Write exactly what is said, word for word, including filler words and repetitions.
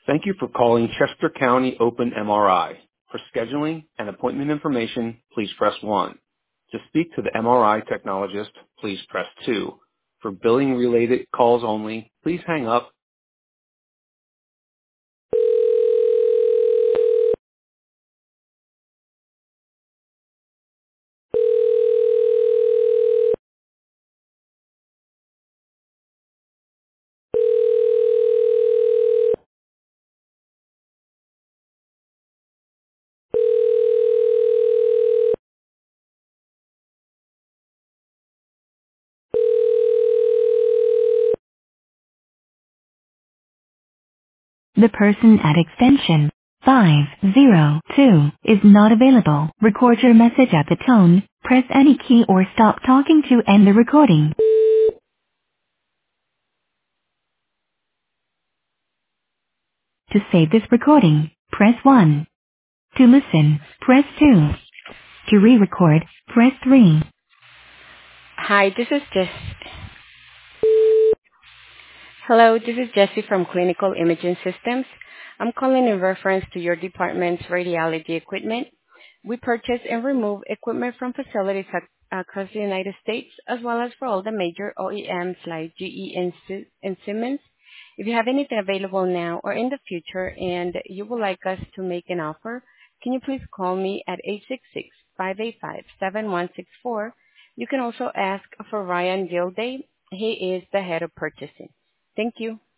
Thank you for calling Chester County Open M R I. For scheduling and appointment information, please press one. To speak to the M R I technologist, please press two. For billing-related calls only, please hang up. The person at extension five zero two is not available. Record your message at the tone. Press any key or stop talking to end the recording. To save this recording, press one. To listen, press two. To re-record, press three. Hi, this is Jess. Hello, this is Jessie from Clinical Imaging Systems. I'm calling in reference to your department's radiology equipment. We purchase and remove equipment from facilities ac- across the United States, as well as for all the major O E Ms like G E and, Si- and Siemens. If you have anything available now or in the future and you would like us to make an offer, can you please call me at eight six six, five eight five, seven one six four. You can also ask for Ryan Gilday. He is the head of purchasing. Thank you.